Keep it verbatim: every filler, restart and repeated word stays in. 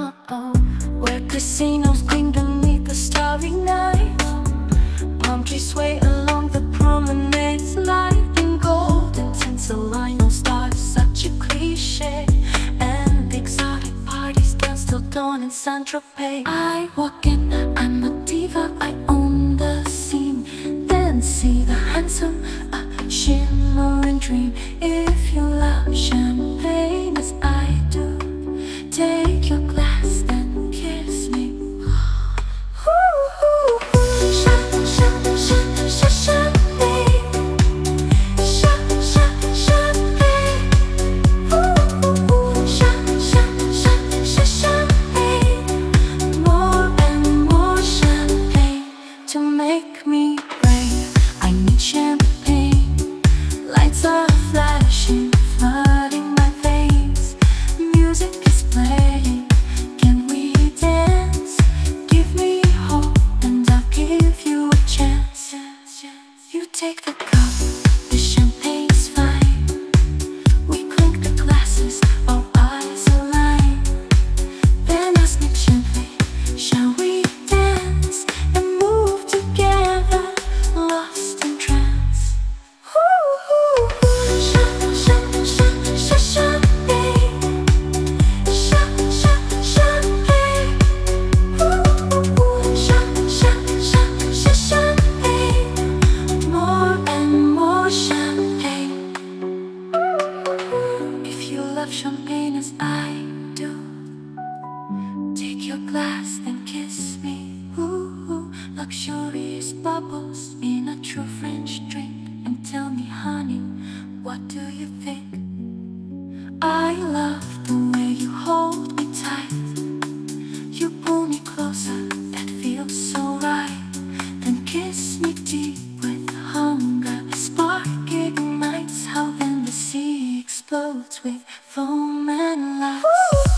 where casinos gleam beneath the starry night. Palm trees sway along the promenades, light in gold and tinsel lino stars, such a cliche. And the exotic parties dance till dawn in Saint-Tropez. I walk in, I'm a diva, I own the scene. Then see the handsome, a shimmering dream. If you love champagne as I do, take your glass, then kiss me. Ooh, cha, cha, cha, cha, champagne. Cha, cha, champagne. Ooh, cha, cha, cha, cha, champagne. More and more champagne to make me brave. I need champagne. Lights are flashing, flooding my veins. Music is playing. Can we dance? Give me hope and I'll give you a chance. You take the cup, the champagne's fine. We clink the glasses, our eyes align. Then ask me gently, shall we dance and move together, lost in trance? Ooh, cha, cha, cha, cha, champagne. Cha, cha, champagne. Ooh, cha, cha, cha, cha, champagne. More and more champagne. If you love champagne as I do, take your glass, then kiss me. Ooh, luxurious bubbles in a true French drink. And tell me, honey, what do you think? I love the way you hold me tight. You pull me closer, that feels so right. Then kiss me deep with hunger. A spark ignites, how then the sea explodes with foam and lights.